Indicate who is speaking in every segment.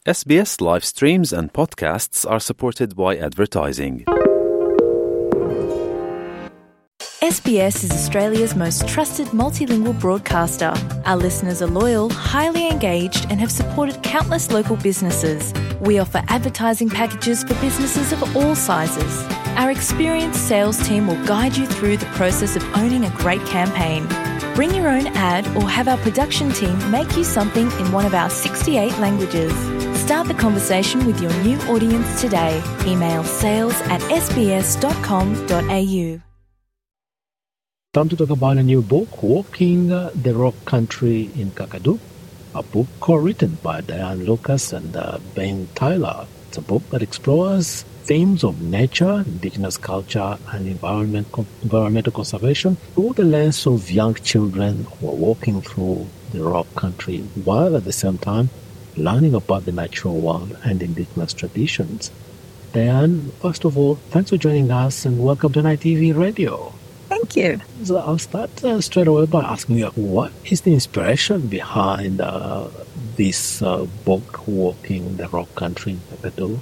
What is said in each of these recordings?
Speaker 1: SBS live streams and podcasts are supported by advertising.
Speaker 2: SBS is Australia's most trusted multilingual broadcaster. Our listeners are loyal, highly engaged and have supported countless local businesses. We offer advertising packages for businesses of all sizes. Our experienced sales team will guide you through the process of owning a great campaign. Bring your own ad or have our production team make you something in one of our 68 languages. Start the conversation with your new audience today. Email sales@sbs.com.au.
Speaker 3: Time to talk about a new book, Walking the Rock Country in Kakadu, a book co-written by Diane Lucas and Ben Tyler. It's a book that explores themes of nature, indigenous culture and environmental conservation through the lens of young children who are walking through the rock country while at the same time learning about the natural world and indigenous traditions. Diane, first of all, thanks for joining us and welcome to Night TV Radio.
Speaker 4: Thank you.
Speaker 3: So I'll start straight away by asking you, what is the inspiration behind this book, Walking the Rock Country in Kakadu?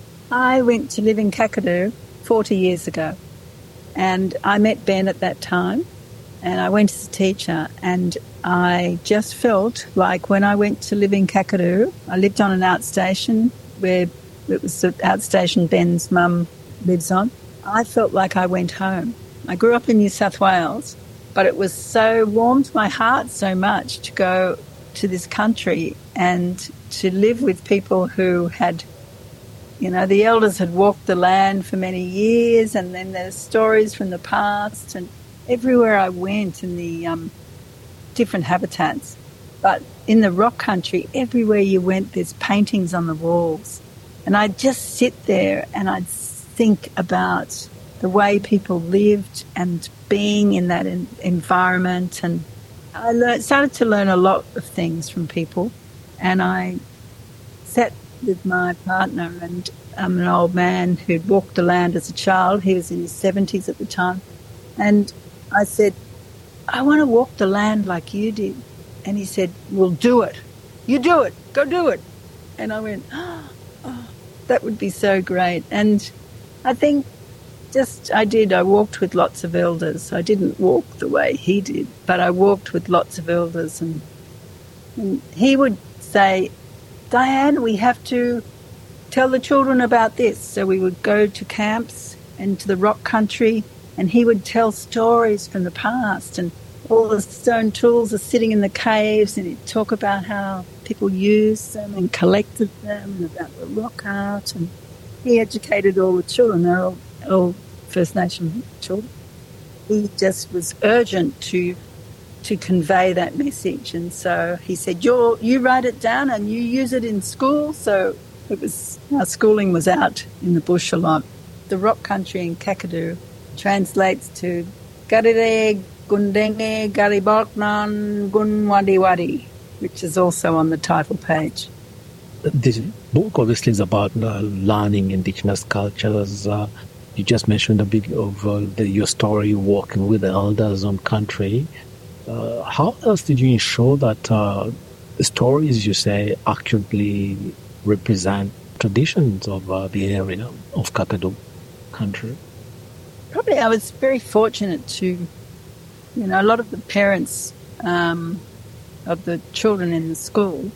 Speaker 4: I went to live in Kakadu 40 years ago, and I met Ben at that time, and I went as a teacher, and I just felt like when I went to live in Kakadu, I lived on an outstation where it was the outstation Ben's mum lives on. I felt like I went home. I grew up in New South Wales, but it was so warmed my heart so much to go to this country and to live with people who had, you know, the elders had walked the land for many years, and then there's stories from the past, and everywhere I went in the different habitats. But in the rock country, everywhere you went, there's paintings on the walls. And I'd just sit there and I'd think about the way people lived and being in that environment. And I started to learn a lot of things from people. And I sat with my partner, and I'm an old man who'd walked the land as a child. He was in his 70s at the time. And I said, I want to walk the land like you did. And he said, well, do it. You do it. Go do it. And I went, oh, that would be so great. And I think I walked with lots of elders. I didn't walk the way he did, but I walked with lots of elders. And he would say, Diane, we have to tell the children about this. So we would go to camps and to the rock country, and he would tell stories from the past, and all the stone tools are sitting in the caves, and he'd talk about how people used them and collected them and about the rock art. And he educated all the children. They're all First Nation children. He just was urgent to convey that message. And so he said, you write it down and you use it in school. So our schooling was out in the bush a lot. The rock country in Kakadu translates to Garire Gundenge Gariboknan Gunwadiwadi, which is also on the title page.
Speaker 3: This book obviously is about learning indigenous cultures. You just mentioned a bit of your story walking with the elders on country. How else did you ensure that the stories you say accurately represent traditions of the area of Kakadu country?
Speaker 4: Probably I was very fortunate to, a lot of the parents of the children in the school,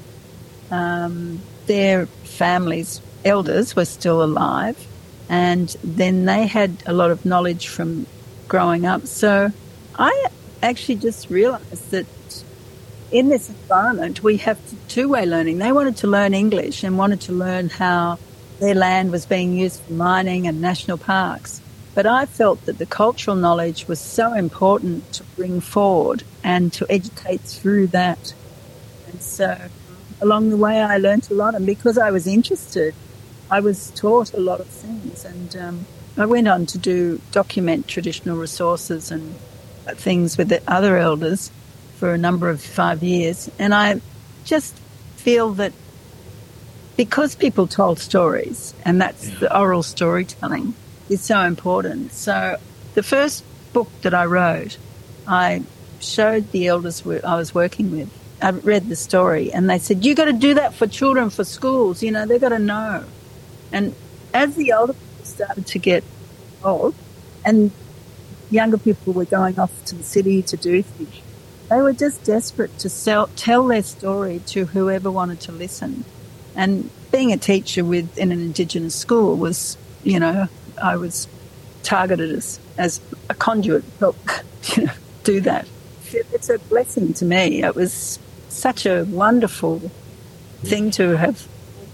Speaker 4: their families, elders, were still alive, and then they had a lot of knowledge from growing up. So I actually just realised that in this environment we have two-way learning. They wanted to learn English and wanted to learn how their land was being used for mining and national parks. But I felt that the cultural knowledge was so important to bring forward and to educate through that. And so along the way I learnt a lot, and because I was interested, I was taught a lot of things. And I went on to document traditional resources and things with the other elders for a number of 5 years. And I just feel that because people told stories, and that's the oral storytelling, is so important. So the first book that I wrote, I showed the elders I was working with I read the story, and they said, you got to do that for children, for schools, they've got to know. And as the older people started to get old and younger people were going off to the city to do things, they were just desperate to tell their story to whoever wanted to listen. And being a teacher in an Indigenous school was, I was targeted as a conduit to help, do that. It's a blessing to me. It was such a wonderful thing to have.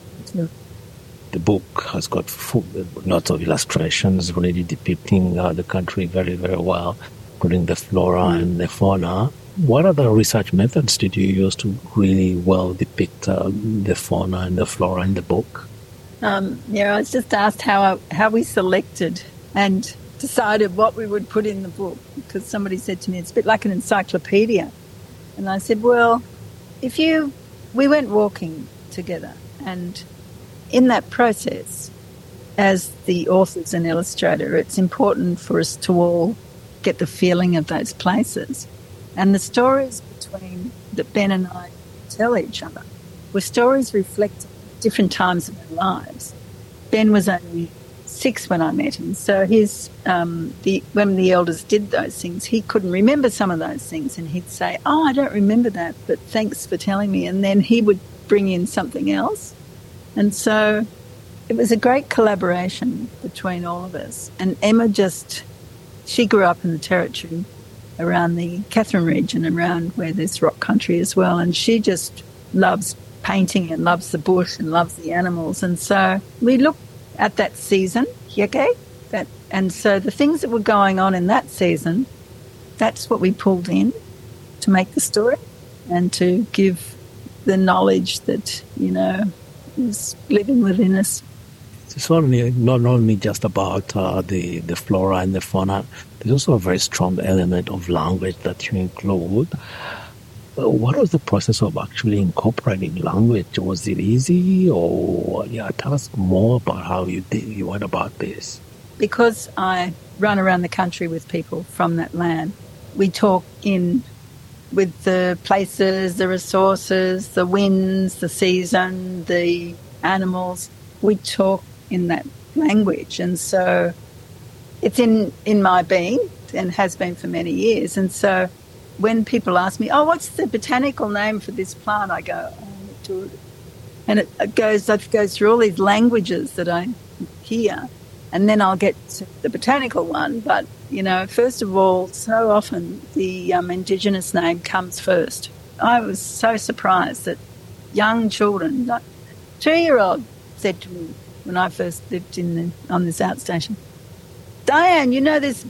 Speaker 3: The book has got lots of illustrations really depicting the country very, very well, including the flora and the fauna. What other research methods did you use to really well depict the fauna and the flora in the book?
Speaker 4: I was just asked how we selected and decided what we would put in the book, because somebody said to me, it's a bit like an encyclopedia. And I said, well, we went walking together, and in that process, as the authors and illustrator, it's important for us to all get the feeling of those places. And the stories that Ben and I tell each other were stories reflecting different times of our lives. Ben was only 6 when I met him, so when the elders did those things, he couldn't remember some of those things, and he'd say, oh, I don't remember that, but thanks for telling me, and then he would bring in something else. And so it was a great collaboration between all of us. And Emma she grew up in the Territory around the Katherine region, around where there's rock country as well, and she just loves painting and loves the bush and loves the animals. And so we looked at that season, and so the things that were going on in that season, that's what we pulled in to make the story and to give the knowledge that, is living within us.
Speaker 3: It's not only just about the flora and the fauna, there's also a very strong element of language that you include. What was the process of actually incorporating language? Was it easy, or tell us more about how you went about this?
Speaker 4: Because I run around the country with people from that land, we talk with the places, the resources, the winds, the season, the animals. We talk in that language, and so it's in my being and has been for many years. And so when people ask me, oh, what's the botanical name for this plant? I go, and it goes through all these languages that I hear, and then I'll get to the botanical one. But, first of all, so often the Indigenous name comes first. I was so surprised that young children, 2-year-old said to me when I first lived on this outstation, Diane, this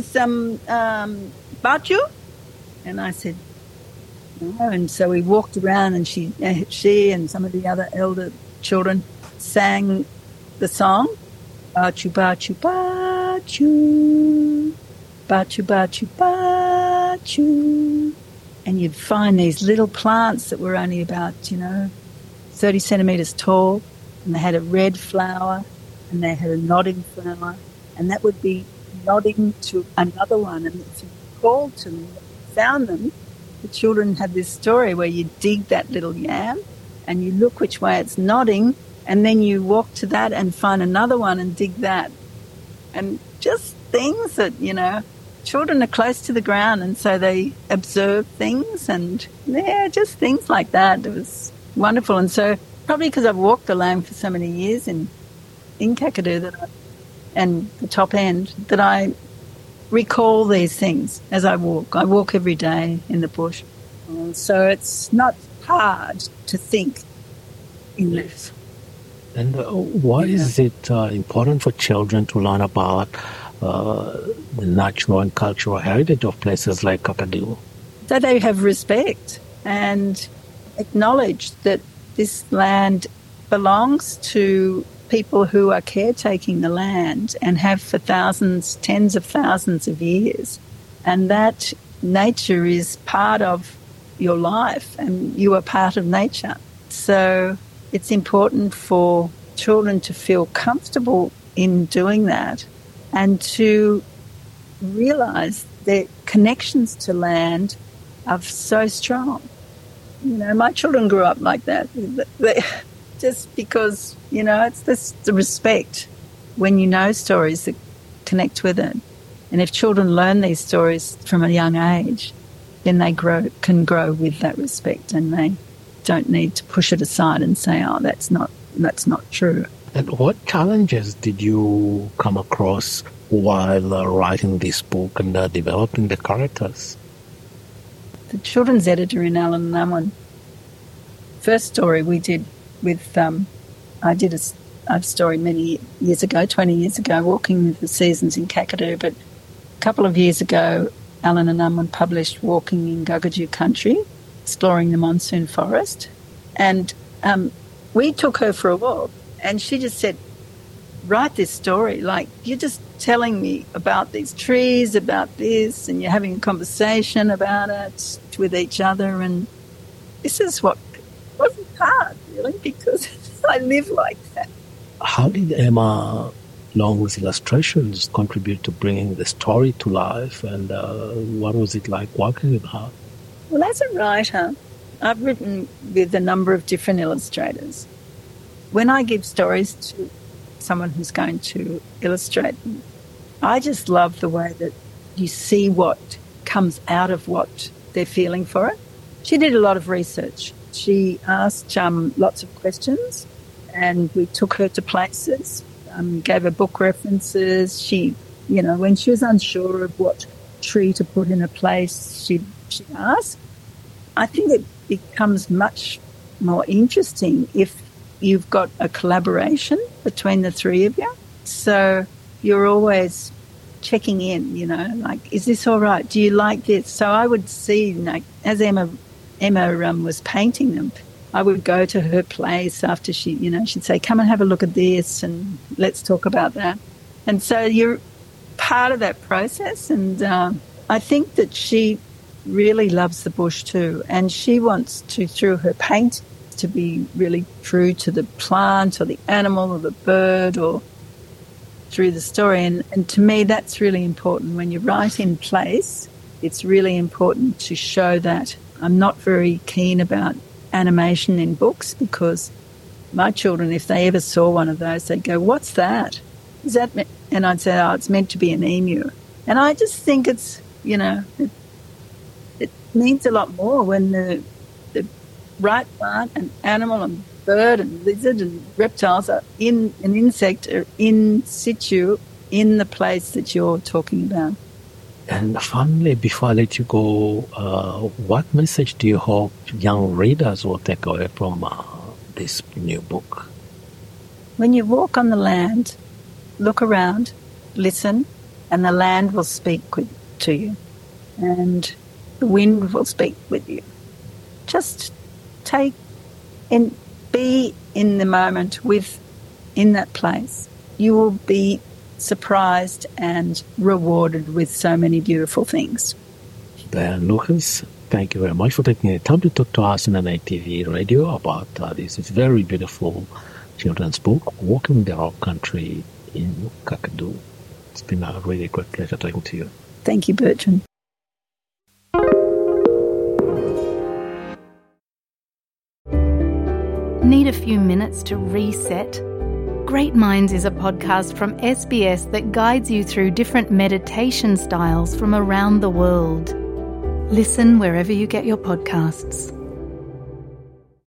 Speaker 4: Bachu? And I said, no. And so we walked around, and she and some of the other elder children sang the song, Bachu, Bachu, Bachu, Bachu, Bachu, Bachu. And you'd find these little plants that were only about, 30 centimetres tall, and they had a red flower, and they had a nodding flower, and that would be nodding to another one. And if you called to them, found them, the children had this story where you dig that little yam and you look which way it's nodding, and then you walk to that and find another one and dig that. And just things that, children are close to the ground, and so they observe things, and just things like that. It was wonderful. And so probably because I've walked the land for so many years in Kakadu and the top end, that I recall these things as I walk. I walk every day in the bush. So it's not hard to think in this.
Speaker 3: And why is it important for children to learn about the natural and cultural heritage of places like Kakadu?
Speaker 4: So they have respect and acknowledge that this land belongs to people who are caretaking the land and have for thousands, tens of thousands of years. And that nature is part of your life, and you are part of nature. So it's important for children to feel comfortable in doing that and to realise their connections to land are so strong. my children grew up like that. Just because, it's the respect when you know stories that connect with it. And if children learn these stories from a young age, then they can grow with that respect, and they don't need to push it aside and say, oh, that's not true.
Speaker 3: And what challenges did you come across while writing this book and developing the characters?
Speaker 4: The children's editor in Allen and Unwin, first story we did with, I did a story many years ago, 20 years ago, Walking with the Seasons in Kakadu, but a couple of years ago, Allen and Unwin published Walking in Guggerju Country, exploring the monsoon forest. And we took her for a walk, and she just said, write this story. Like, you're just telling me about these trees, about this, and you're having a conversation about it with each other. And this is what wasn't hard, really, because I live like that.
Speaker 3: How did Emma Long's illustrations contribute to bringing the story to life, and what was it like working with her?
Speaker 4: Well, as a writer, I've written with a number of different illustrators. When I give stories to someone who's going to illustrate them, I just love the way that you see what comes out of what they're feeling for it. She did a lot of research. She asked lots of questions, and we took her to places, gave her book references. She, when she was unsure of what tree to put in a place, she'd ask. I think it becomes much more interesting if you've got a collaboration between the three of you. So you're always checking in, like, is this all right? Do you like this? So I would see, as Emma was painting them, I would go to her place after she'd say, come and have a look at this and let's talk about that. And so you're part of that process. And I think that she really loves the bush too. And she wants to, through her paint, to be really true to the plant or the animal or the bird or through the story. And to me, that's really important. When you write in place, it's really important to show that. I'm not very keen about animation in books, because my children, if they ever saw one of those, they'd go, what's that? Is that? And I'd say, oh, it's meant to be an emu. And I just think it's, it means a lot more when the right plant and animal and bird and lizard and reptiles are in an insect or in situ in the place that you're talking about.
Speaker 3: And finally, before I let you go, what message do you hope young readers will take away from this new book?
Speaker 4: When you walk on the land, look around, listen, and the land will speak to you, and the wind will speak with you. Just take and be in the moment in that place. You will be surprised and rewarded with so many beautiful things.
Speaker 3: Diane Lucas, thank you very much for taking the time to talk to us on NITV Radio about this very beautiful children's book, Walking the Rock Country in Kakadu. It's been a really great pleasure talking to you.
Speaker 4: Thank you, Bertrand.
Speaker 2: Need a few minutes to reset? Great Minds is a podcast from SBS that guides you through different meditation styles from around the world. Listen wherever you get your podcasts.